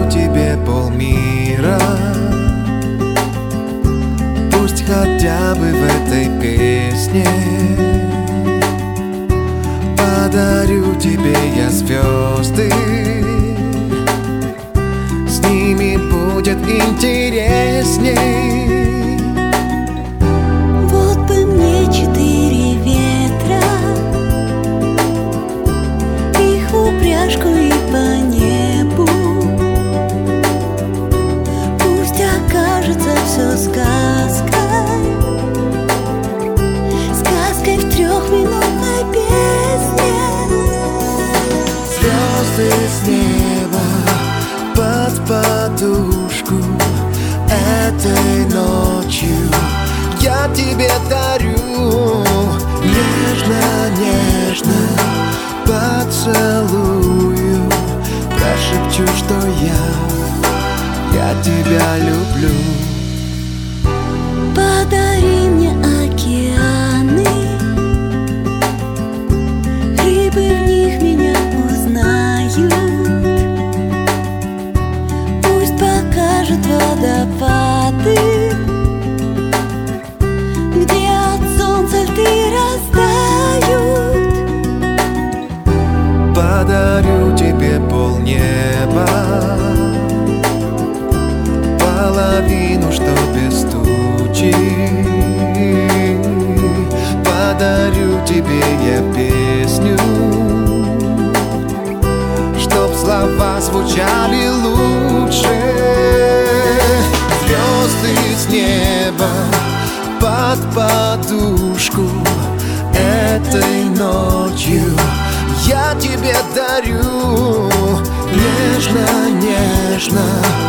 тебе полмира. Пусть хотя бы в этой песне подарю тебе я звезды. С ними будет интересней. Вот бы мне 4 ветра, их в упряжку и по небу. Пусть окажется все сказкой, сказкой в 3-минутной песне. Звезды с неба под подушку этой ночью я тебе дарю. Нежно-нежно поцелую, прошепчу, что я тебя люблю. Подари мне океаны, рыбы в них меня узнают. Пусть покажут водопады, где от солнца льды растают. Подарю тебе полнеба, половину, что без тучи. Подарю тебе я песню, чтоб слова звучали лучше. Звезды с неба под подушку этой ночью я тебе дарю. Нежно-нежно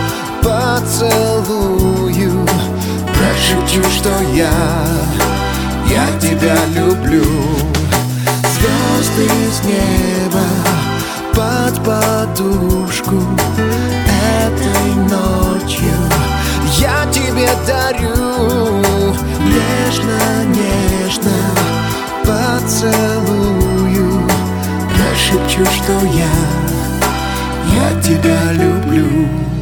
поцелую, прошепчу, что я тебя люблю. Звезды с неба под подушку этой ночью я тебе дарю. Нежно-нежно поцелую, прошепчу, что я тебя люблю.